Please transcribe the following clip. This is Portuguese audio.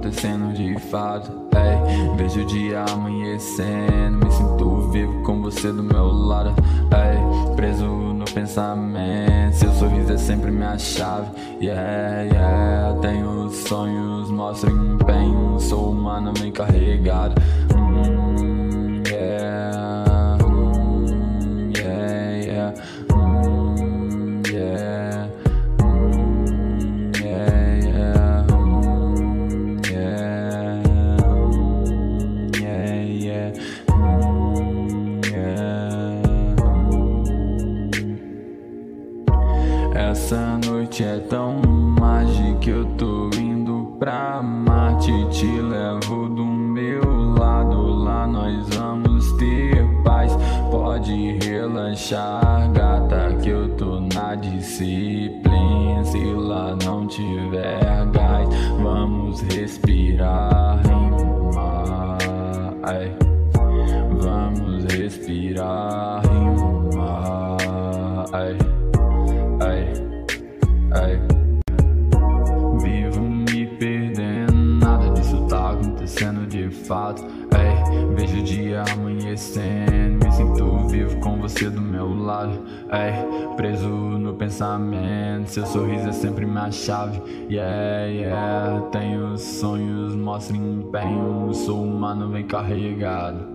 acontecendo de fato. Ei, vejo o dia amanhecendo, me sinto vivo com você do meu lado. Ei, preso no pensamento, seu sorriso é sempre minha chave. Yeah, yeah, tenho sonhos, mostro empenho, sou humano bem carregado. Yeah, yeah, yeah, yeah. Essa noite é tão mágica que eu tô indo pra Marte. Te levo do meu lado, lá nós vamos ter paz. Pode relaxar, gata, que eu tô na disciplina. Se lá não tiver gás, vamos respirar em mar. Ai, vamos respirar em mar. Ai, ai, ai. Vivo me perdendo, nada disso tá acontecendo de fato. Ei, vejo o dia amanhecendo, me sinto vivo com você do meu lado. Ei, preso no pensamento, seu sorriso é sempre minha chave. Yeah, yeah, tenho sonhos, mostro empenho, sou humano bem carregado.